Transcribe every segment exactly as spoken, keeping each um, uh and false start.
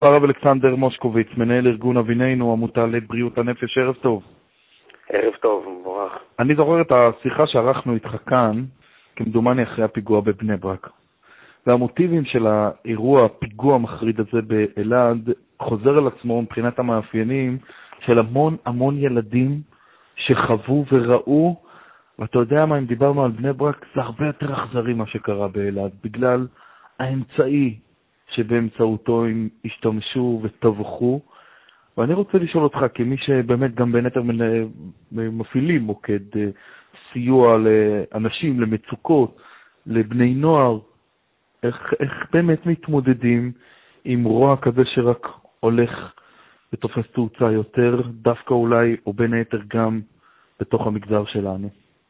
הרב אלכסנדר מושקוביץ, מנהל ארגון אבינינו, עמותה לבריאות הנפש. ערב טוב. ערב טוב, מבורך. אני זוכר את השיחה שערכנו איתך כאן, כמדומני אחרי הפיגוע בבני ברק. והמוטיבים של האירוע, הפיגוע המחריד הזה באלעד, חוזר על עצמו מבחינת המאפיינים של המון המון ילדים שחוו וראו, ואתה יודע מה, אם דיברנו על בני ברק, זה הרבה יותר אכזרי מה שקרה באלעד, בגלל האמצעי שבאמצעותו הם השתמשו וטבחו. ואני רוצה לשאול אותך, כמי שבאמת גם בין היתר מפעילים מוקד סיוע לאנשים, למצוקות, לבני נוער, איך, איך באמת מתמודדים עם רוע כזה שרק הולך ותופס תאוצה יותר, דווקא אולי, או בין היתר גם בתוך המגזר שלנו?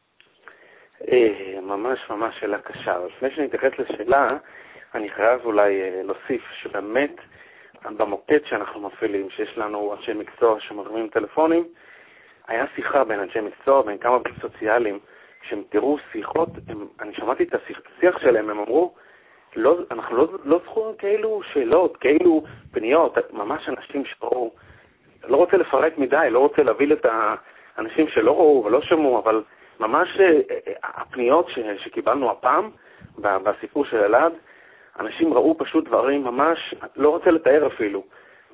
ממש ממש שאלה קשה. לפני שאני אתייחס לשאלה, אני חייב אולי להוסיף שבאמת במוקד שאנחנו מפעילים, שיש לנו אנשי מקצוע שמרימים טלפונים, היה שיחה בין אנשי מקצוע, בין כמה בית סוציאליים, כשהם תראו שיחות, הם, אני שמעתי את השיח, השיח שלהם, הם אמרו, לא, אנחנו לא, לא זכורים כאילו שאלות, כאילו פניות, ממש אנשים שראו, לא רוצה לפרט מדי, לא רוצה להביא את האנשים שלא ראו ולא שמעו, אבל ממש הפניות ש, שקיבלנו הפעם, בסיפור של אלעד, אנשים ראו פשוט דברים ממש, לא רוצה לתאר אפילו,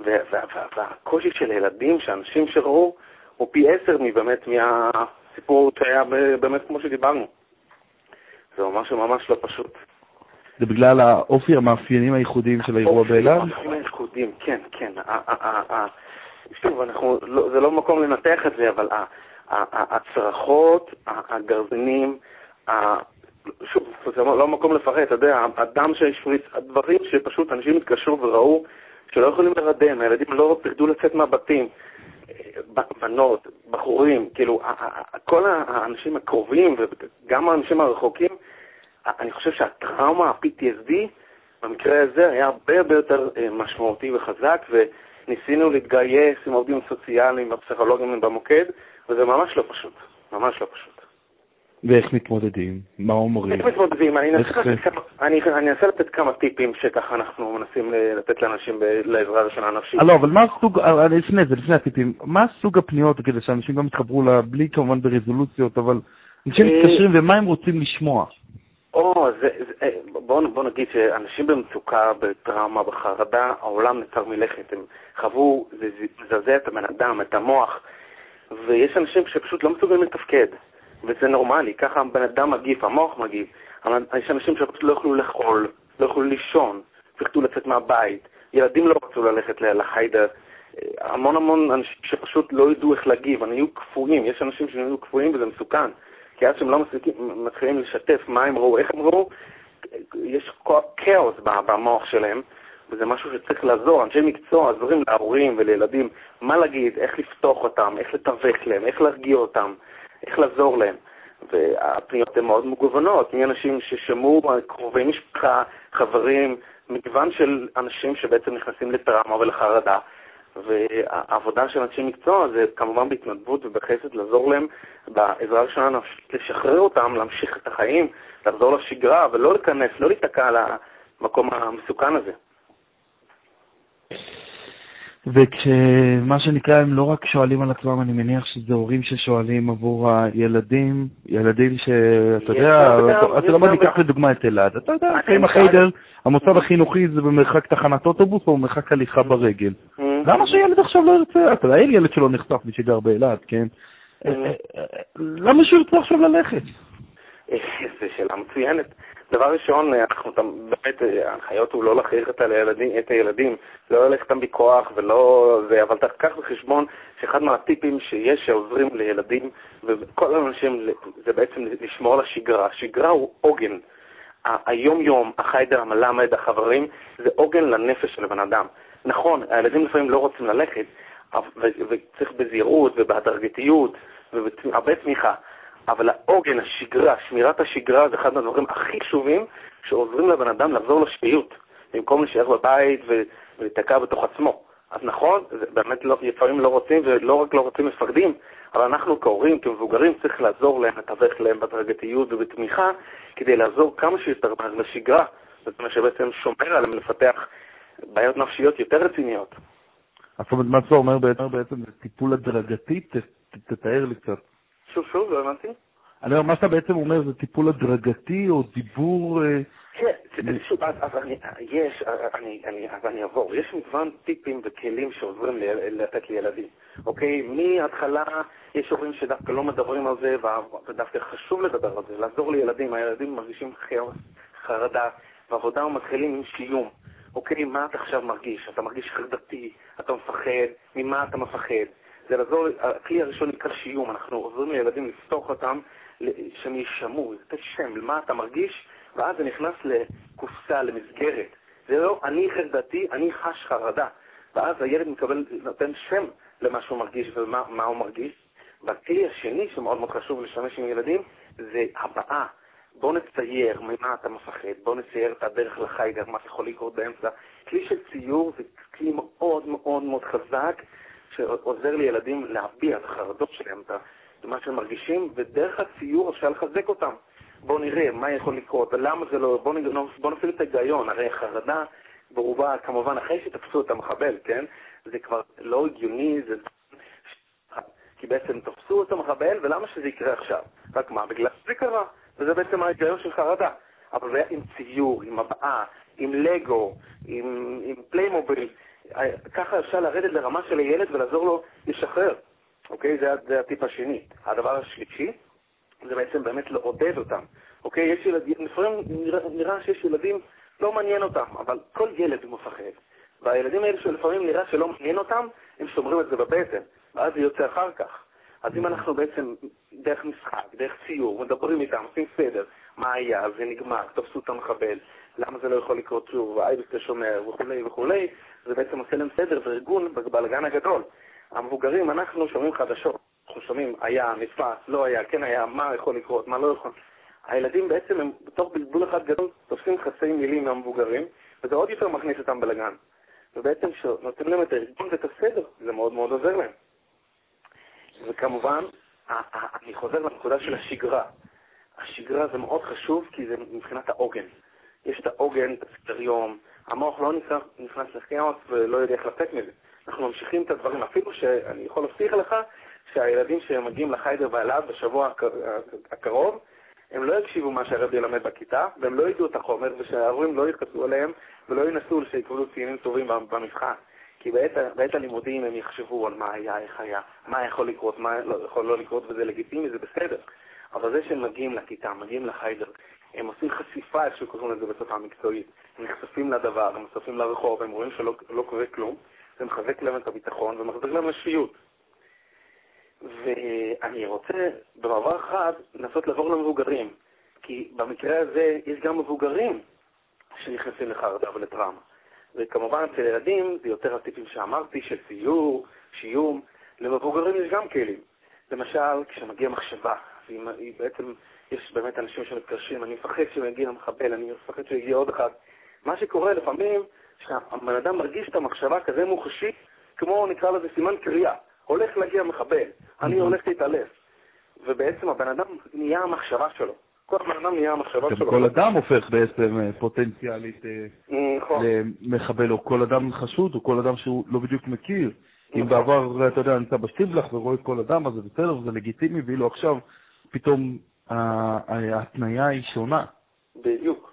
והקושי של ילדים, שאנשים שראו, הוא פי עשר מבאמת מהסיפור שהיה באמת כמו שדיברנו. זה ממש ממש לא פשוט. זה בגלל האופי, המאפיינים הייחודיים של האירוע באלעד? המאפיינים הייחודיים, כן, כן. שוב, זה לא מקום לנתח את זה, אבל הצרחות, הגרזנים, שוב, זה לא מקום לפרט, אתה יודע, הדם שהשפריץ, הדברים שפשוט אנשים התקשרו וראו שלא יכולים לרדם, הילדים לא פחדו לצאת מהבתים, בנות, בחורים, כאילו, כל האנשים הקרובים וגם האנשים הרחוקים, אני חושב שהטראומה, ה-פי טי אס די, במקרה הזה היה הרבה הרבה יותר משמעותי וחזק, וניסינו להתגייס עם עובדים סוציאליים והפסיכולוגים במוקד, וזה ממש לא פשוט, ממש לא פשוט. ואיך מתמודדים? מה אומרים? איך מתמודדים? אני אנסה לתת כמה טיפים שככה אנחנו מנסים לתת לאנשים לעזרה ראשונה נפשית. לא, אבל מה הסוג, לפני זה, לפני הטיפים, מה סוג הפניות כדי שאנשים גם יתחברו לה, בלי כמובן ברזולוציות, אבל אנשים מתקשרים ומה הם רוצים לשמוע? או, בואו נגיד שאנשים במצוקה, בטראומה, בחרדה, העולם נצר מלכת, הם חוו, זה מזעזע את הבן אדם, את המוח, ויש אנשים שפשוט לא מסוגלים לתפקד. וזה נורמלי, ככה הבן אדם מגיב, המוח מגיב, אבל יש אנשים שפשוט לא יכולו לאכול, לא יכולו לישון, פחדו לצאת מהבית, ילדים לא רצו ללכת לחיידר, המון המון אנשים שפשוט לא ידעו איך להגיב, הם היו קפואים, יש אנשים שהיו קפואים וזה מסוכן, כי עד שהם לא מתחילים לשתף מה הם ראו, איך הם ראו, יש כאוס במוח שלהם, וזה משהו שצריך לעזור, אנשי מקצוע עזורים להורים ולילדים, מה להגיד, איך לפתוח אותם, איך לתווך להם, איך להרגיע אותם, איך לעזור להם. והפניות הן מאוד מגוונות, מאנשים ששמעו, קרובי משפחה, חברים, מגוון של אנשים שבעצם נכנסים לטראומה ולחרדה. והעבודה של אנשי מקצוע זה כמובן בהתנדבות ובחסד לעזור להם בעזרה ראשונה לשחרר אותם, להמשיך את החיים, לחזור לשגרה ולא להיכנס, לא להתקע למקום המסוכן הזה. וכשמה שנקרא הם לא רק שואלים על עצמם, אני מניח שזה הורים ששואלים עבור הילדים, ילדים שאתה יודע, אתה לא ניקח לדוגמה את אלעד, אתה יודע, עם החיידר, המוסד החינוכי זה במרחק תחנת אוטובוס או במרחק הליכה ברגל. למה שילד עכשיו לא ירצה? אתה יודע, אין ילד שלא נחשף מי שגר באלעד, כן? למה שהוא ירצה עכשיו ללכת? זו שאלה מצוינת. דבר ראשון, אנחנו באמת, ההנחיות הוא לא להכריח את הילדים, את הילדים, לא ללכת אותם בכוח ולא זה, אבל תקח בחשבון שאחד מהטיפים שיש שעוזרים לילדים וכל האנשים זה בעצם לשמור על השגרה. השגרה הוא עוגן. היום יום, החיידר, המלמד, החברים, זה עוגן לנפש של הבן אדם. נכון, הילדים לפעמים לא רוצים ללכת, וצריך בזהירות ובהדרגתיות והרבה תמיכה. אבל העוגן, השגרה, שמירת השגרה זה אחד מהדברים הכי חשובים שעוזרים לבן אדם לחזור לשפיות, במקום להישאר בבית ולהתקע בתוך עצמו. אז נכון, באמת לא, לפעמים לא רוצים, ולא רק לא רוצים מפקדים, אבל אנחנו כהורים, כמבוגרים, צריך לעזור להם, לתווך להם בהדרגתיות ובתמיכה, כדי לעזור כמה שיותר לשגרה. זאת אומרת שבעצם שומר עליהם לפתח בעיות נפשיות יותר רציניות. זאת אומרת, מה אתה אומר בעצם, בעצם זה טיפול הדרגתי? ת, ת, תתאר לי קצת. שוב, שוב, לא הבנתי. אני אומר, מה שאתה בעצם אומר זה טיפול הדרגתי או דיבור... כן, שוב, אז אני, יש, אני, אני, אז אני אעבור. יש מגוון טיפים וכלים שעוזרים לתת לילדים. אוקיי? מההתחלה יש הורים שדווקא לא מדברים על זה, ודווקא חשוב לדבר על זה, לעזור לילדים. הילדים מרגישים חרדה, ועבודה ומתחילים עם שיום. אוקיי? מה אתה עכשיו מרגיש? אתה מרגיש חרדתי, אתה מפחד, ממה אתה מפחד? זה לעזור, הכלי הראשון נקרא שיום. אנחנו עוזרים לילדים לפתוח אותם, שהם ישמעו, לתת שם, למה אתה מרגיש? ואז זה נכנס לקופסה, למסגרת. זה לא, אני חרדתי, אני חש חרדה. ואז הילד מקבל, נותן שם למה שהוא מרגיש ומה מה הוא מרגיש. והכלי השני שמאוד מאוד חשוב לשמש עם ילדים, זה הבאה. בוא נצייר ממה אתה מפחד, בוא נצייר את הדרך לחיידר, מה יכול לקרות באמצע. כלי של ציור זה כלי מאוד מאוד מאוד חזק, שעוזר לילדים להביע את החרדות שלהם, את מה שהם מרגישים, ודרך הציור אפשר לחזק אותם. בואו נראה מה יכול לקרות, ולמה זה לא, בואו בוא נפעיל את ההיגיון, הרי חרדה ברובה, כמובן, אחרי שתפסו את המחבל, כן? זה כבר לא הגיוני, זה... כי בעצם תפסו את המחבל, ולמה שזה יקרה עכשיו? רק מה? בגלל שזה קרה, וזה בעצם ההיגיון של חרדה. אבל זה עם ציור, עם הבעה, עם לגו, עם, עם פליימוביל, ככה אפשר לרדת לרמה של הילד ולעזור לו לשחרר. אוקיי? זה, זה הטיפ השני. הדבר השלישי, זה בעצם באמת לעודד אותם. אוקיי? יש ילדים, לפעמים נראה, נראה שיש ילדים, לא מעניין אותם, אבל כל ילד הוא מפחד. והילדים האלה שלפעמים נראה שלא מעניין אותם, הם שומרים את זה בבטן, ואז זה יוצא אחר כך. אז אם אנחנו בעצם דרך משחק, דרך ציור, מדברים איתם, עושים סדר, מה היה, זה נגמר, תפסו את המחבל, למה זה לא יכול לקרות שוב, האייבס השומר וכולי וכולי, זה בעצם עושה להם סדר וארגון בבלגן הגדול. המבוגרים, אנחנו שומעים חדשות, אנחנו שומעים, היה, נתפס, לא היה, כן היה, מה יכול לקרות, מה לא יכול. הילדים בעצם הם בתוך בלבול אחד גדול, תופסים חצי מילים מהמבוגרים, וזה עוד יותר מכניס אותם בלגן. ובעצם שנותנים להם את הארגון ואת הסדר, זה מאוד מאוד עוזר להם. וכמובן, אני חוזר לנקודה של השגרה. השגרה זה מאוד חשוב כי זה מבחינת העוגן. יש את העוגן, את הסדר יום, המוח לא נכנס לחיות ולא יודע איך לצאת מזה. אנחנו ממשיכים את הדברים, אפילו שאני יכול להבטיח לך שהילדים שמגיעים לחיידר ואליו בשבוע הקרוב, הם לא יקשיבו מה שהרב ילמד בכיתה, והם לא ידעו את החומר, ושההורים לא יתכסו עליהם, ולא ינסו שיקבלו ציונים טובים במבחן. כי בעת, בעת הלימודים הם יחשבו על מה היה, איך היה, מה יכול לקרות, מה לא, יכול לא לקרות, וזה לגיטימי, זה בסדר. אבל זה שהם מגיעים לכיתה, מגיעים לחיידר, הם עושים חשיפה, איך שקוראים לזה בשפה המקצועית. הם נחשפים לדבר, הם נחשפים לרחוב, הם רואים שלא לא קורה כלום, זה מחזק להם את הביטחון ומחזק להם לשפיות. ואני רוצה במעבר אחד לנסות לעבור למבוגרים, כי במקרה הזה יש גם מבוגרים שנכנסים לחרדה ולטראומה. וכמובן אצל ילדים זה יותר הטיפים שאמרתי, של ציור, שיום. למבוגרים יש גם כלים. למשל, כשמגיע מחשבה, והיא בעצם, יש באמת אנשים שמתקרשים, אני מפחד שמגיע למחבל, אני מפחד שיגיע עוד אחד. מה שקורה לפעמים, שהבן אדם מרגיש את המחשבה כזה מוחשי, כמו נקרא לזה סימן קריאה. הולך להגיע מחבל, אני הולך להתעלף. ובעצם הבן אדם נהיה המחשבה שלו. כל הבן אדם נהיה המחשבה שלו. כל אדם הופך בעצם פוטנציאלית למחבל, או כל אדם חשוד, או כל אדם שהוא לא בדיוק מכיר. אם בעבר, אתה יודע, נמצא בשטיבלח ורואה את כל אדם, אז זה בסדר, זה לגיטימי, ואילו עכשיו פתאום ההתניה היא שונה. בדיוק.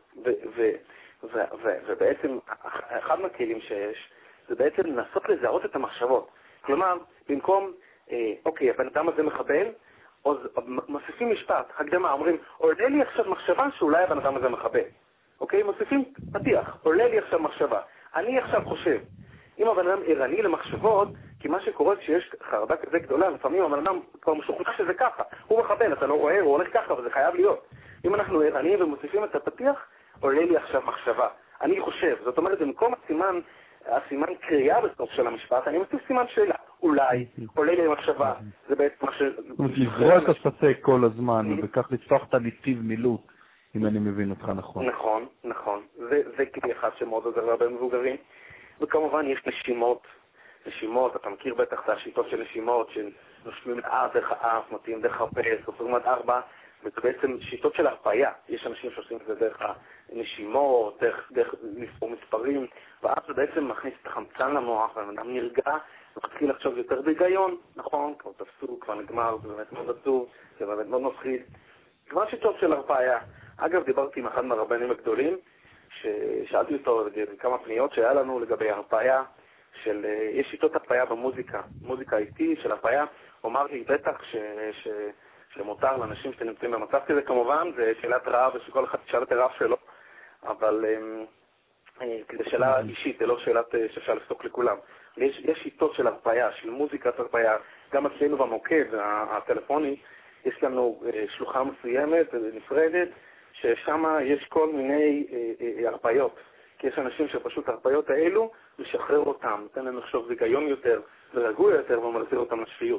ובעצם, אחד מהכלים שיש, זה בעצם לנסות לזהות את המחשבות. כלומר, במקום, אה, אוקיי, הבן אדם הזה מחבל, אז מוסיפים משפט, הקדמה, אומרים, עולה לי עכשיו מחשבה שאולי הבן אדם הזה מחבל. אוקיי, מוסיפים פתיח, עולה לי עכשיו מחשבה. אני עכשיו חושב. אם הבן אדם ערני למחשבות, כי מה שקורה כשיש חרדה כזה גדולה, לפעמים הבן אדם כבר משוכנע שזה ככה. הוא מחבל, אתה לא רואה, הוא הולך ככה, וזה חייב להיות. אם אנחנו ערניים ומוסיפים את הפתיח, עולה לי עכשיו מחשבה. אני חושב. זאת אומרת, במקום הסימן, הסימן קריאה בסוף של המשפט, אני מוסיף סימן שאלה. אולי, עולה לי מחשבה. זה בעצם מה ש... לזרוע את הספק כל הזמן, וכך לפתוח את הנתיב מילוט, אם אני מבין אותך נכון. נכון, נכון. זה כלי אחד שמאוד עוזר הרבה מבוגרים. וכמובן יש נשימות. נשימות, אתה מכיר בטח את השיטות של נשימות, שנושמים לאף דרך האף, מוציאים דרך הפה, סופרים עד ארבע, וזה בעצם שיטות של הרפאיה. יש אנשים שעושים את זה דרך הנשימות, דרך, דרך לספור מספרים, ואז זה בעצם מכניס את החמצן למוח, והאדם נרגע, ומתחיל לחשוב יותר בהיגיון, נכון? כבר תפסו, כבר נגמר, זה באמת מאוד עצוב, זה באמת מאוד מפחיד. כבר שיטות של הרפאיה. אגב, דיברתי עם אחד מהרבנים הגדולים, ששאלתי אותו כמה פניות שהיה לנו לגבי הרפאיה, של, יש שיטות הרפאיה במוזיקה, מוזיקה איטי של הרפאיה, הוא אמר לי בטח ש, ש, שמותר לאנשים שנמצאים במצב כזה, כמובן, זה שאלת רעב, ושכל אחד שאל את הרעב שלו, אבל זה שאלה אישית, זה לא שאלת שאפשר לפסוק לכולם. יש, יש שיטות של הרפאיה, של מוזיקת הרפאיה, גם אצלנו במוקד הטלפוני, יש לנו שלוחה מסוימת, נפרדת, ששם יש כל מיני הרפאיות. כי יש אנשים שפשוט הרפאיות האלו, לשחרר אותם, נותן להם לחשוב זיגיון יותר, ורגוע יותר, ומחזיר אותם לשפיות.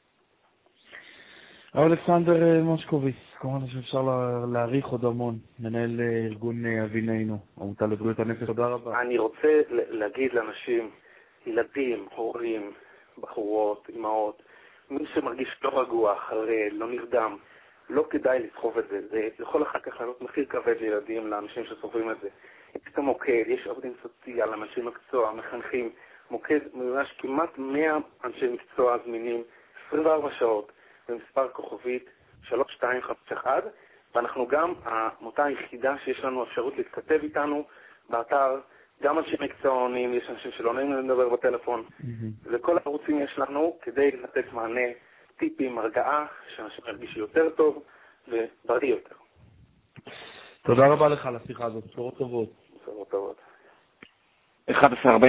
אלכסנדר מושקוביץ, כמובן שאפשר להעריך עוד המון, מנהל ארגון אבינינו, עמותה לבריאות הנפש, תודה רבה. אני רוצה להגיד לאנשים, ילדים, הורים, בחורות, אמהות, מי שמרגיש לא רגוע, חרד, לא נרדם, לא כדאי לסחוב את זה. זה יכול אחר כך לעלות מחיר כבד לילדים, לאנשים שסוחבים את זה. יש את המוקד, יש עובדים סוציאליים, אנשי מקצוע, מחנכים, מוקד ממש כמעט מאה אנשי מקצוע זמינים, עשרים וארבע שעות, במספר כוכבית שלוש שתיים חמש אחת, ואנחנו גם העמותה היחידה שיש לנו אפשרות להתכתב איתנו באתר, גם אנשי מקצוענים, יש אנשים שלא נעים לדבר בטלפון, mm-hmm. וכל הערוצים יש לנו כדי לתת מענה, טיפים, הרגעה, שאנשים ירגישו יותר טוב ובריא יותר. תודה רבה לך על השיחה הזאת, בשורות טובות. בשורות טובות. אחת עשרה